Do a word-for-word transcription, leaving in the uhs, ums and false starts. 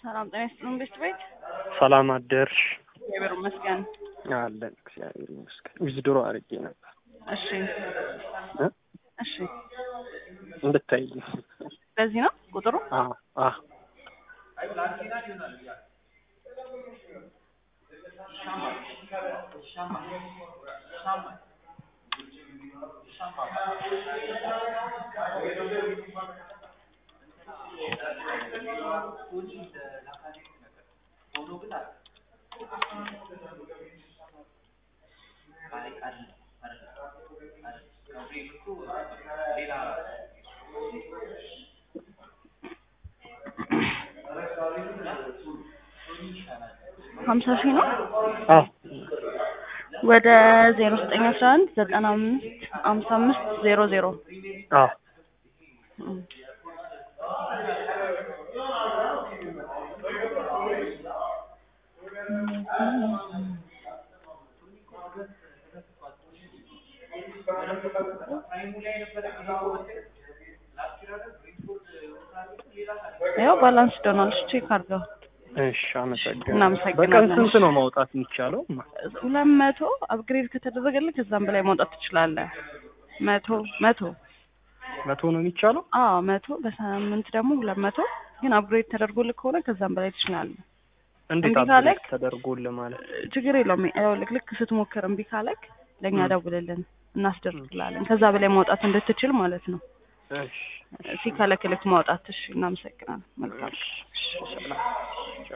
ሰላም ጤና ይስጥልኝ ቤት ቤት ሰላም አደርሽ እግዚአብሔር ይመስገን አለን እግዚአብሔር ይመስገን ዊዝድሮ አድርጌ ነበር እሺ እ እሺ እንድታይ በዚህ ነው ቁጥሩ አ አ ሀምሳ ሺህ ነው አ ወደ ዜሮ ዘጠኝ አስራ አንድ ዘጠና አምስት ሃምሳ አምስት ዜሮ ዜሮ አ ያው ባላንስ ዶናል ቼክ አድርገው እሺ አመሰግናለሁ እናመሰግናለን በቀን ስንት ነው ማውጣት የሚቻለው ሁለት መቶ አፕግሬድ ከተደረገልህ ከዛም በላይ ማውጣት ትችላለህ መቶ መቶ መቶ ነው የሚቻለው አዎ መቶ በሳምንት ደግሞ ሁለት መቶ ግን አፕግሬድ ተደርጎልህ ከሆነ ከዛም በላይ ትችላለህ እንዴት አፕግሬድ ተደርጎልህ ማለት ችግር የለውም ያው ልክ ልክ ስትሞክር እምቢ ካለክ ለኛ ደውልልን እናስደርግልሃለን ከዛ በላይ ማውጣት እንድትችል ማለት ነው እሺ ሲከለክልክ ማውጣት እሺ እናመሰግናለን መልካም እሺ ሰላም